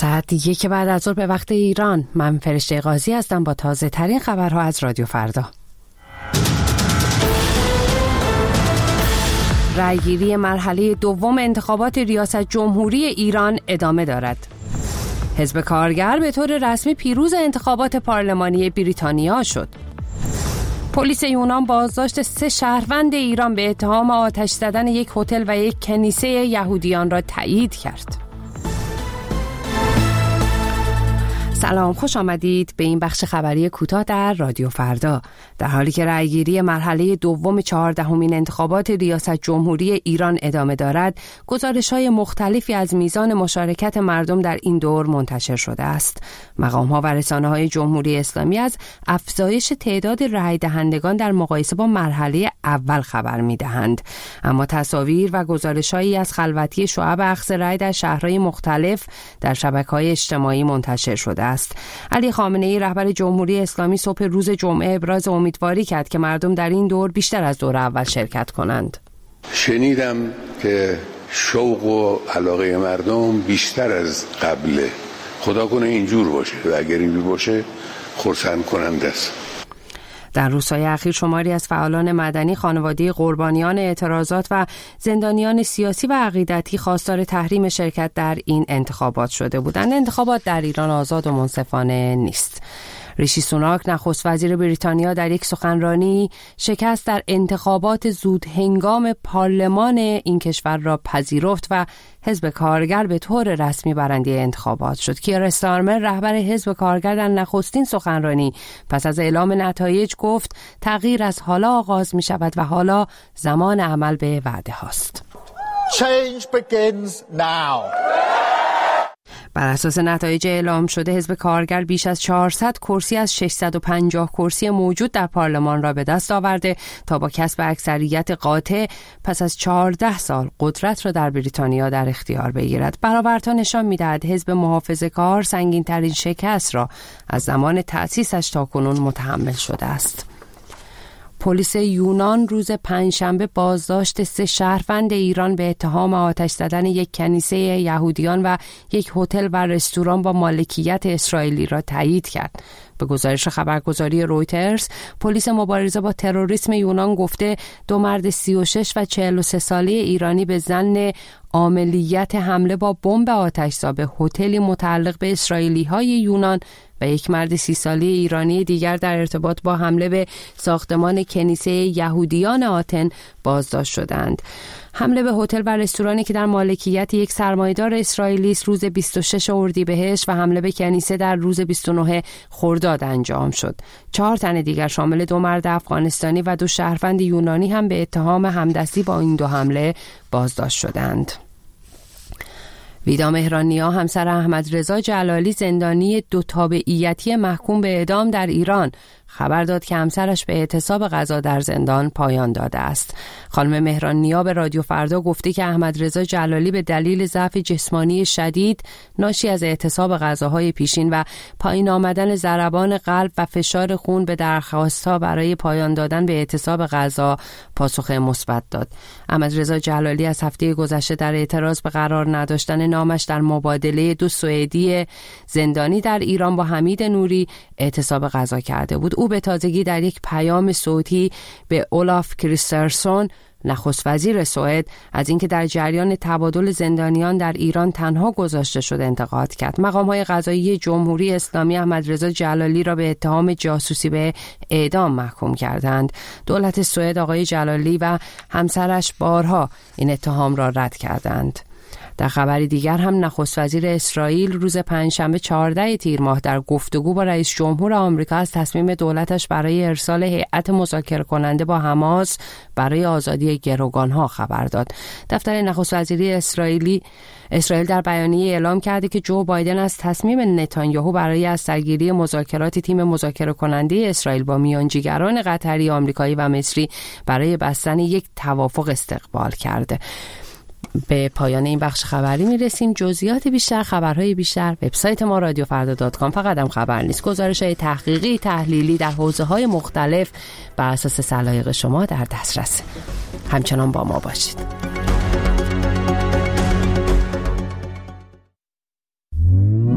ساعت 1 بعد از ظهر به وقت ایران. من فرشته قاضی هستم با تازه ترین خبرها از رادیو فردا. رأیگیری مرحله دوم انتخابات ریاست جمهوری ایران ادامه دارد. حزب کارگر به طور رسمی پیروز انتخابات پارلمانی بریتانیا شد. پلیس یونان بازداشت 3 شهروند ایران به اتهام آتش زدن یک هتل و یک کنیسه یهودیان را تایید کرد. سلام، خوش آمدید به این بخش خبری کوتاه در رادیو فردا. در حالی که رأیگیری مرحله دوم 14مین انتخابات ریاست جمهوری ایران ادامه دارد، گزارش‌های مختلفی از میزان مشارکت مردم در این دور منتشر شده است. مقام‌ها و رسانه‌های جمهوری اسلامی از افزایش تعداد رأی دهندگان در مقایسه با مرحله اول خبر می‌دهند، اما تصاویر و گزارش‌هایی از خلوتی شعب اخذ رأی در شهرهای مختلف در شبکه‌های اجتماعی منتشر شده است. علی خامنه‌ای رهبر جمهوری اسلامی صبح روز جمعه ابراز امیدواری کرد که مردم در این دور بیشتر از دور اول شرکت کنند. شنیدم که شوق و علاقه مردم بیشتر از قبله. خدا کنه اینجور باشه و اگر اینجور باشه خرسند کننده است. در روزهای اخیر شماری از فعالان مدنی خانواده قربانیان اعتراضات و زندانیان سیاسی و عقیدتی خواستار تحریم شرکت در این انتخابات شده بودند. انتخابات در ایران آزاد و منصفانه نیست. ریشی سوناک نخست وزیر بریتانیا در یک سخنرانی شکست در انتخابات زود هنگام پارلمان این کشور را پذیرفت و حزب کارگر به طور رسمی برنده انتخابات شد. کیر استارمر رهبر حزب کارگر در نخستین سخنرانی پس از اعلام نتایج گفت تغییر از حالا آغاز می شود و حالا زمان عمل به وعده هاست. Change begins now. بر اساس نتایج اعلام شده حزب کارگر بیش از 400 کرسی از 650 کرسی موجود در پارلمان را به دست آورده تا با کسب اکثریت قاطع پس از 14 سال قدرت را در بریتانیا در اختیار بگیرد. برآوردها نشان می‌دهد حزب محافظه‌کار سنگین‌ترین شکست را از زمان تأسیسش تاکنون متحمل شده است. پلیس یونان روز پنجشنبه بازداشت 3 شهروند ایران به اتهام آتش زدن یک کنیسه یهودیان و یک هتل و رستوران با مالکیت اسرائیلی را تایید کرد. به گزارش خبرگزاری رویترز، پلیس مبارزه با تروریسم یونان گفته 2 مرد 36 و 43 ساله ایرانی به ظن عاملیت حمله با بمب آتش‌زا به هتلی متعلق به اسرائیلی‌های یونان و 1 مرد 30 ساله ایرانی دیگر در ارتباط با حمله به ساختمان کنیسه یهودیان آتن بازداشت شدند. حمله به هتل و رستورانی که در مالکیت یک سرمایه‌دار اسرائیلی است روز 26 اردیبهشت و حمله به کنیسه در روز 29 خرداد انجام شد. 4 تن دیگر شامل 2 مرد افغانستانی و 2 شهروند یونانی هم به اتهام همدستی با این 2 حمله بازداشت شدند. ویدا مهران‌نیا همسر احمد رضا جلالی زندانی 2 تابعیتی محکوم به اعدام در ایران خبر داد که همسرش به اعتصاب غذا در زندان پایان داده است. خانم مهران‌نیا به رادیو فردا گفته که احمد رضا جلالی به دلیل ضعف جسمانی شدید ناشی از اعتصاب غذاهای پیشین و پایین آمدن ضربان قلب و فشار خون به درخواست‌ها برای پایان دادن به اعتصاب غذا پاسخ مثبت داد. احمد رضا جلالی از هفته گذشته در اعتراض به قرار نداشتن نامش در مبادله 2 سوئدی زندانی در ایران با حمید نوری اعتصاب غذا کرده بود. او به تازگی در یک پیام صوتی به اولاف کریسترسون نخست وزیر سوئد از اینکه در جریان تبادل زندانیان در ایران تنها گذاشته شده انتقاد کرد. مقام‌های قضایی جمهوری اسلامی احمد رضا جلالی را به اتهام جاسوسی به اعدام محکوم کردند. دولت سوئد آقای جلالی و همسرش بارها این اتهام را رد کردند. در خبری دیگر هم نخست وزیر اسرائیل روز پنجشنبه 14 تیر ماه در گفتگو با رئیس جمهور آمریکا از تصمیم دولتش برای ارسال هیئت مذاکره کننده با حماس برای آزادی گروگانها خبر داد. دفتر نخست وزیری اسرائیل در بیانیه اعلام کرده که جو بایدن از تصمیم نتانیاهو برای از سرگیری مذاکرات تیم مذاکره کننده اسرائیل با میانجیگران قطری، آمریکایی و مصری برای بستن یک توافق استقبال کرده. به پایان این بخش خبری میرسیم. جزئیات بیشتر، خبرهای بیشتر وبسایت ما radiofrda.com. فقط هم خبر نیست، گزارش‌های تحقیقی، تحلیلی در حوزه‌های مختلف بر اساس سلایق شما در دسترس. همچنان با ما باشید.